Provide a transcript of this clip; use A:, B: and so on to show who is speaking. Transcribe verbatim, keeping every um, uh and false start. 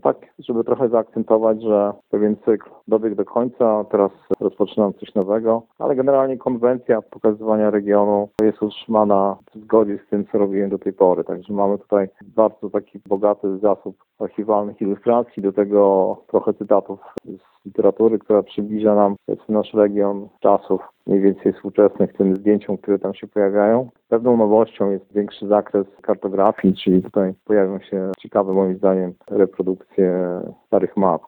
A: tak, żeby trochę zaakcentować, że pewien cykl dobiegł do końca, teraz rozpoczynam coś nowego, ale generalnie konwencja pokazywania regionu jest utrzymana w zgodzie z tym, co robiłem do tej pory. Także mamy tutaj bardzo taki bogaty zasób archiwalnych ilustracji, do tego trochę cytatów z literatury, która przybliża nam nasz region czasów mniej więcej współczesnych tym zdjęciom, które tam się pojawiają. Pewną nowością jest większy zakres kartografii, czyli tutaj pojawią się ciekawe moim zdaniem reprodukcje starych map.